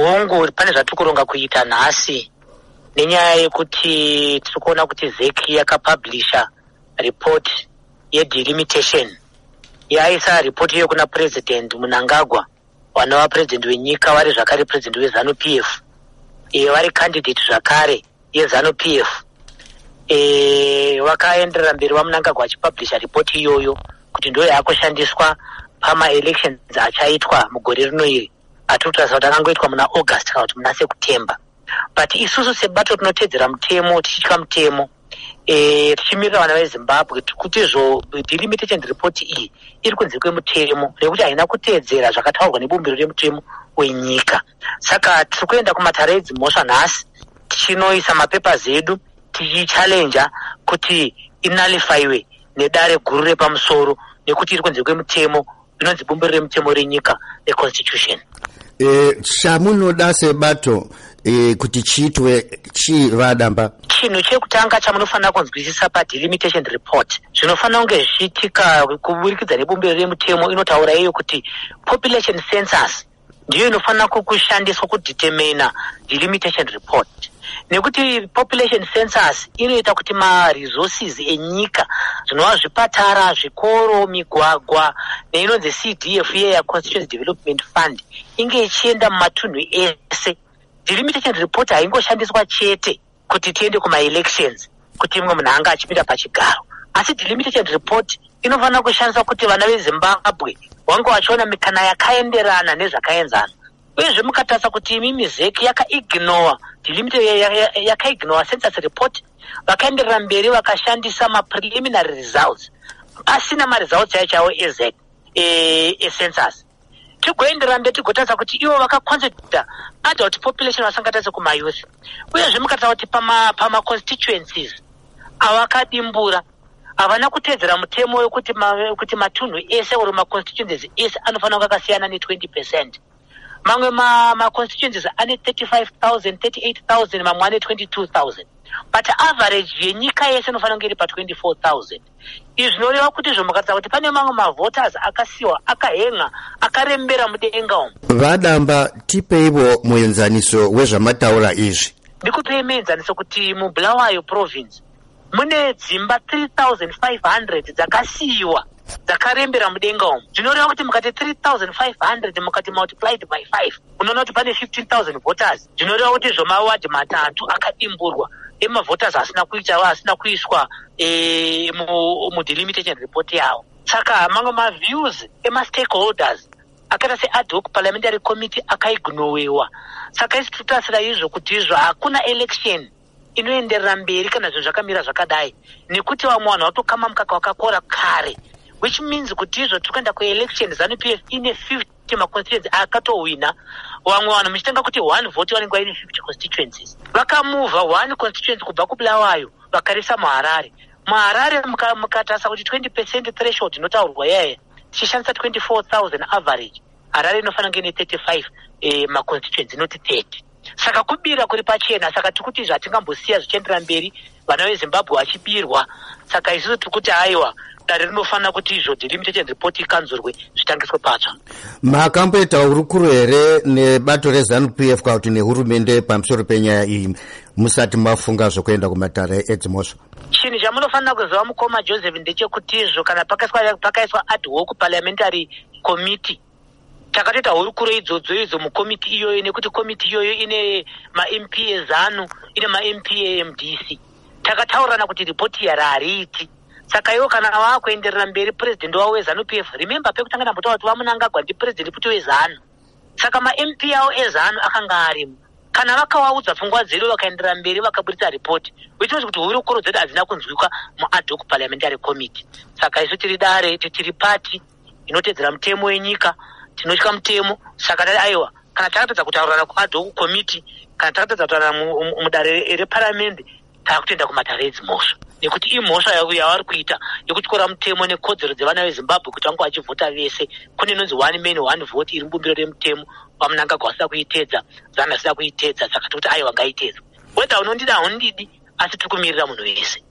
hongu pane zvatiri kuronga kuita nhasi nenyaya yekuti tiri kuona kuti ZEC yakapublisha report yedelimitation. Yaisa report iyo kuna president Mnangagwa, wanova president wenyika, vari zvakare president weZANU PF, vari candidate zvakare yeZANU PF. Vakaenderera mberi vaMnangagwa achipublisha report iyoyo kuti ndo yakushandiswa pama-elections achaitwa mugore rino iri atirikurasa kuti akangoitwa muna August kana kuti muna September. But isusu sebato tinotedzera mutemo, tichitya mutemo, tichimirira vana veZimbabwe kuti delimitation report iyi iri kunze kwemutemo nekuti haina kuteedzera zvakataurwa nebumbiro remutemo wenyika. Saka tiri kuenda kumatare edzimhosva nhasi tichinoisa mapapers edu tichichallenja kuti inalifiwe nedare guru repamusoro nekuti iri kunze kwemutemo inonzi bumbiro remutemo renyika, the constitution. Chamunoda sebato kuti chiitwe chivadamba. Chinhu chekutanga chamunofanira kunzwisisa padelimitation report zvinofanira kunge zvichiitika kuburikidza nebumbiro remutemo inotaura iyo kuti population census ndiyo inofanira kushandiswa kudetermina delimitation report, nekuti population census inoita kuti ma-resources enyika zvinova zvipatara, zvikoro, migwagwa neinonzi CDF ya Constituency Development Fund inge ichienda mumatunhu ese. Delimitation report haingoshandiswa chete kuti tiende kuma-elections kuti mumwe munhu anga achipinda pachigaro, asi delimitation report inofanira kushandiswa kuti vana veZimbabwe vange vachiona mikana yakaenderana nezvakaenzana. Uyezve mukatarisa kuti imimi ZEC yakaignore yakaignore census report, vakaenderera mberi vakashandisa ma-preliminary results asina ma-results chaiwo eZEC ecensus. Tigoenderera mberi tigotarisa kuti ivo vakaconcentrata adult population vasangatarisa kumayouth. Uyezve mukatarisa kuti pama-constituencies avakadimbura havana kuteedzera mutemo wekuti matunhu ese uri ma-constituencies ese anofanira kunge akasiyana ne20%. Mamwe ma-constituencies ane 35,000, 38,000, mamwe ane 22,000. But average yenyika yese inofanira kunge iri pa24,000. Izvi zvinoreva kuti zvomukatarisa kuti pane mamwe mavoters akasiwa, akahenga, akarembera mudenga umu. Vadamba, tipeivo muenzaniso wezvamataura izvi. Ndikupei muenzaniso kuti muBulawayo province mune dzimba 3,500 dzakasiyiwa dzakarembera mudenga umu. Zvinoreva kuti mukati 3,500 mukati multiplied by 5 unoona kuti pane 15,000 voters. Zvinoreva kuti zvomawadi matatu akadimburwa emavoters asina kuiswa mudelimitation report yavo. Saka mamwe maviews ema-stakeholders akaita se-ad hoc parliamentary committee akaignowewa. Saka isi tiritasira izvo kuti izvo hakuna election inoenderera mberi kana zvinhu zvakamira zvakadai, nekuti vamwe vanhu vatokama mukaka wakakora kare, which means kuti izvo tiri kuenda kuelection ZANU PF ine 50 ma-constituencies akatowina. Vamwe vanhu muchitenga kuti 1 vote vanenge vaine 50 constituencies. Vakamuvha 1 constituency kubva kuBulawayo vakarisa muHarare. muHarare mukatarisa kuti 20% threshold inotaurwa yaya tichishandisa 24,000 average, Harare inofanira kunge ine 35 ma-constituencies inoti 30. Saka kubira kuri pachena. Saka tikuti zvatingambosiya zvichienderera mberi vana veZimbabwe vachibirwa. Saka isusu tikuti aiwa dare rinofanira kuti izvo delimitation report ikanzurwe zvitangiswe patsva. Makamboita urukuru here nebato reZANU PF kuti nehurumende pamusoro penyaya iyi musati mafunga zvokuenda kumatare edzimhosva? Chinhu chamunofanira kuziva mukoma Joseph ndechekuti izvo kana pakaiswa ad hoc parliamentary committee takatoita hurukuro idzodzo mukomiti iyoyo, nekuti komiti iyoyo ine ma-MP eZANU, ine ma-MP eMDC. Takataurana kuti ripoti yari hariiti. Saka iwo kana vakuenderera mberi president wavo weZANU PF, remember pekutanga ndambotaura kuti vaMnangagwa ndi president kuti weZANU. Saka ma-MP avo eZANU akanga arimo. Kana vakawaudza pfungwa dzedu vakaenderera mberi vakaburitsa ripoti, which means kuti hurukuro dzedu hadzina kunzwikwa mu-ad hoc parliamentary committee. Saka isu tiri dare tiri pati inotedzera mutemo wenyika, tinotya mutemo. Saka dai aiwa kana takatedza kutaurana ku-ad hoc committee, kana takatedza kutaurana mudare reparamende, takutoenda kumatare edzimhosva, nekuti imhosva yavari kuita yekutyora mutemo nekodzero dzevana veZimbabwe kuti vange vachivhota vese. Kune inonzi 1 man 1 vote iri mubumbiro remutemo, vaMnangagwa vasina kuitedza, ZANU asina kuitedza. Saka tikuti aiwa ngaitedzwe, whether unondida haundidi, asi tiri kumirira munhu wese.